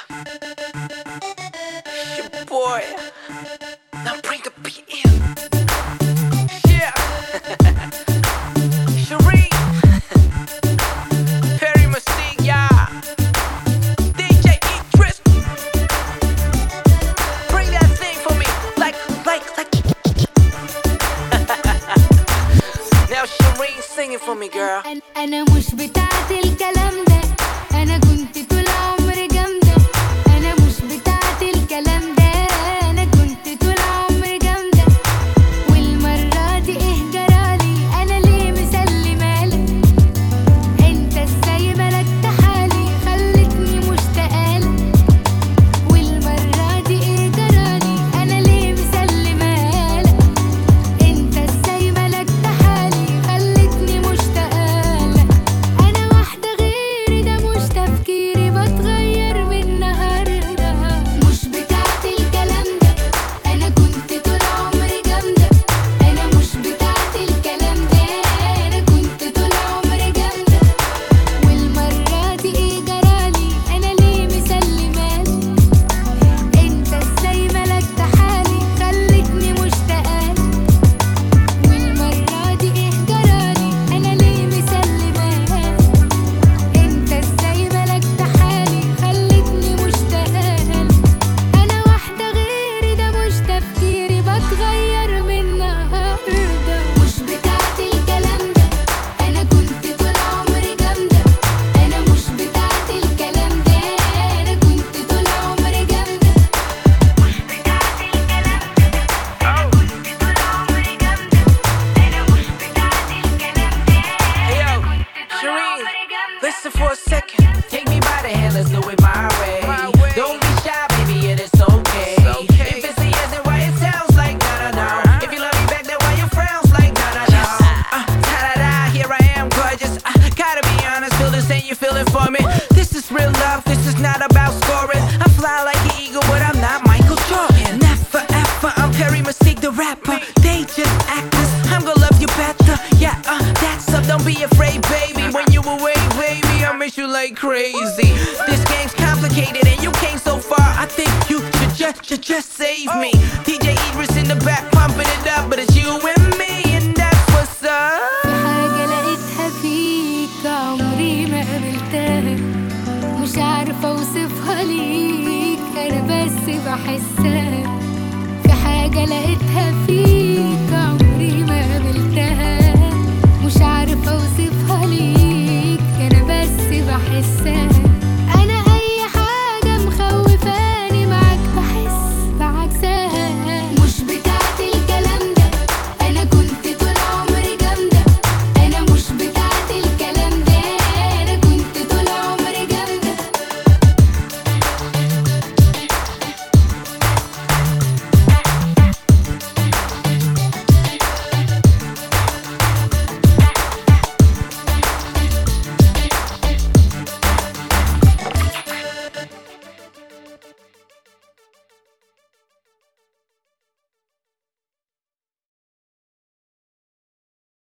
Your boy. Now bring the beat in. Yeah. Sheree. Perry Mystique, yeah. DJ Idris. Bring that thing for me. Like. Now Sheree, sing it for me, girl. أنا مش بتاعت الكلام ده. أنا كنت طول عمري جامدة. أنا مش بتاعت الكلام ده. أنا كنت طول عمري جامدة. والمرة دي إيه جرالي؟ أنا ليه مسلمالك؟ أنت إزاي ملكت حالي؟ خلتني مشتاقالك. والمرة دي إيه جرالي؟ أنا ليه مسلمالك؟ أنت إزاي ملكت حالي؟ خلتني مشتاقالك. أنا واحدة غيري، ده مش تفكيري، بتغير من النهاردة. مش بتاعت الكلام ده. أنا كنت طول عمري جامدة. أنا مش بتاعت الكلام ده. أنا كنت طول عمري جامدة. والمرة دي إيه جرالي؟ أنا ليه مسلمالك؟ أنت إزاي ملكت حالي؟ خلتني مشتاقالك. والمرة دي إيه جرالي؟ أنا ليه مسلمالك؟ أنت إزاي ملكت حالي؟ خلتني مشتاقالك. أنا واحدة غيري، ده مش تفكيري، بتغير من النهاردة. مش بتاعت الكلام ده. أنا كنت طول عمري جامدة. أنا مش بتاعت الكلام ده. أنا كنت طول عمري جامدة. مش بتاعت الكلام ده. أنا كنت طول عمري جامدة. أنا مش بتاعت الكلام ده. Hey yo, Sheree, listen for a second. Take me by the hand, let's do it my way. Don't be shy, baby, it is okay. If it's a yes, then why it sounds like no. If you love me back, then why you frowns like no. Ta-da-da, here I am, gorgeous. Gotta be honest, feel the same you feeling for me. This is real love, this is not about scoring. I fly like an eagle, but I'm not Michael Jordan. Never ever, I'm Perry Mystique, the rapper. They just actors, I'm gonna love you better. Yeah, that's up, don't be afraid, baby. When you away, baby, I miss you like crazy. This game's complicated and you came so far. I think you should just save me. DJ Idris in the back, pumping it up, but it's you and me, and that's what's up. في حاجة لقيتها فيك عمري ما قابلتها. مش عارفة أوصفها ليك، أنا بس بحسها. في حاجة لقيتها فيك